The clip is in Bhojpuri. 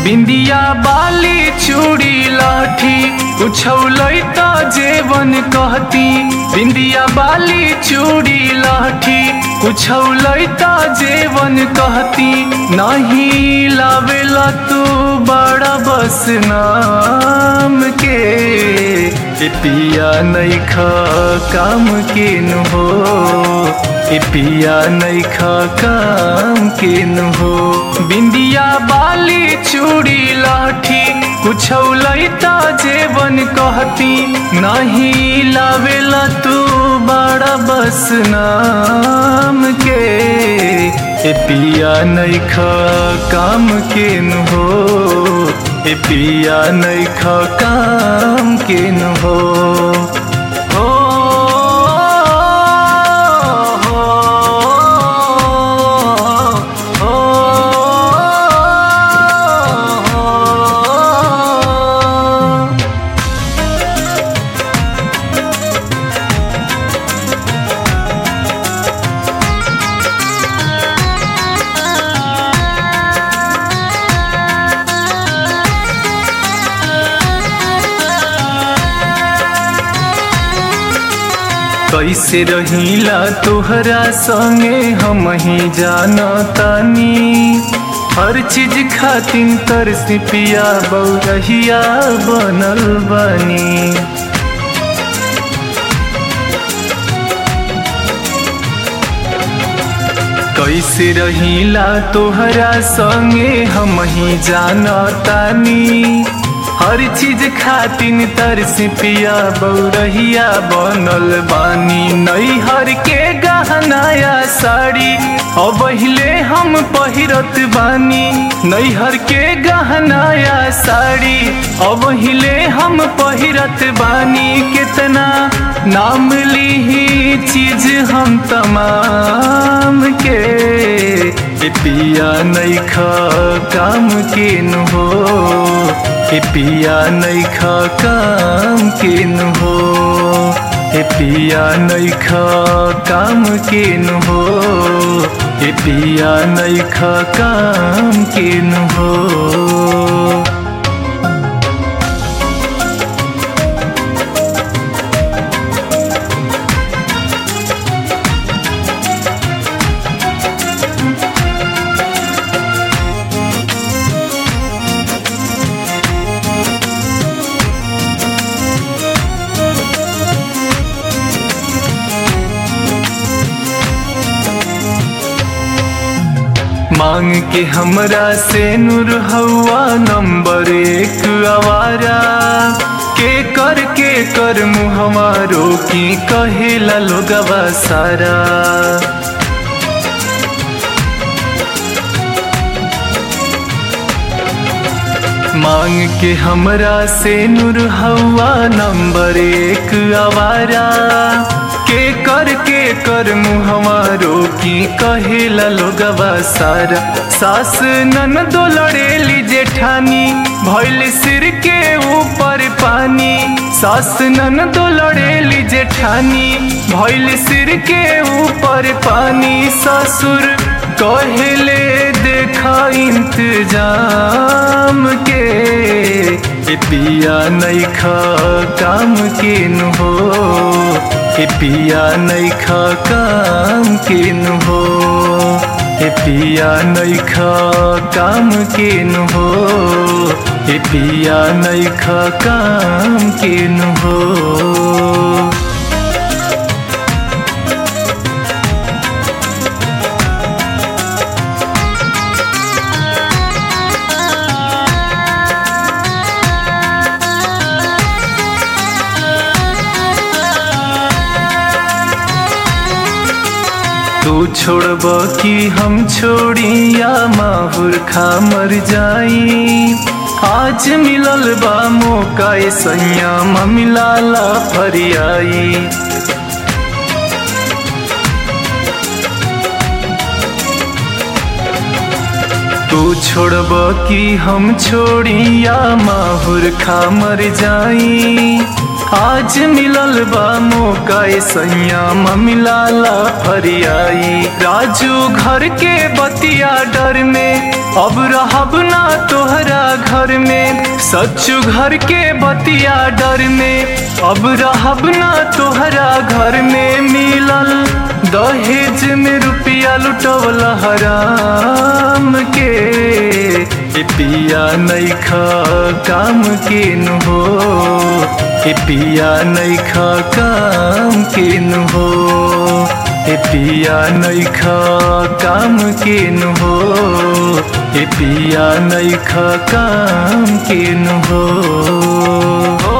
बिंदिया बाली चूड़ी लाठी उछौलै त जेवन कहती। बिंदिया बाली चूड़ी लाठी उछौलै त जेवन कहती। नहीं लावेला तू बड़ा बस नाम के ए पिया नैखा काम के न हो। ए पिया नैखा काम के न हो। बिंदिया बाली चूड़ी लाठी कुछौलै त जेवन कहती। नहीं लावेला तू बड़ा बस नाम के ए पिया नैखा काम के न हो। ए पिया नैखा काम के न हो। कैसे रहीला तोहरा संगे हम ही जानतानी। हर चीज खातिन तरसी पिया बौरहिया बनल बानी। कैसे रहीला तोहरा संगे हम ही जानतानी। हर चीज खातिन तरसी पिया बौरहिया बनल बानी। नैहर के गहनाया साड़ी अबहिले हम पहिरत बानी। नैहर के गहनाया साड़ी अबहिले हम पहिरत बानी। कितना नाम लीही चीज हम तमाम के ए पिया नैखा काम के न हो। ए पिया नैखा काम के न हो। ए पिया नैखा काम के न हो। ए पिया नैखा काम के न हो। मांग के हमरा से नूर हवा नंबर 1 आवारा। के कर मुहवा रोकी कहेला लोगवा सारा। मांग के हमरा से नूर हवा नंबर 1 आवारा। के कर मुहवा रोकी कहेला लोगवा सारा। सास ननदो लड़ेली जेठानी भइल सिर के ऊपर पानी। सास ननदो लड़ेली जेठानी भइल सिर के ऊपर पानी। ससुर कहेले देखा इंतजाम के ए पिया नैखा काम के न हो। ए पिया नैखा काम के न हो। ए पिया नैखा काम के न हो। ए पिया नैखा काम के न हो। तू छोड़ब कि हम छोड़ी या माहुर खा मर जाई। आज मिलल बा मौका सैया मिलाला फरियाई। तू छोड़ब कि हम छोड़ी या माहुर खा मर जाई। आज मिलल बा मौका सैया मिलाला फरियाई। राजू घर के बतिया डर में अब रहब ना तोहरा घर में। सच्चू घर के बतिया डर में अब रहब ना तोहरा घर में। मिलल दहेज में रुपया लुटवला हराम के। ए पिया नइखा काम के न हो, ए पिया नइखा काम के न हो, ए पिया नइखा काम के न हो, ए पिया नइखा काम के न हो।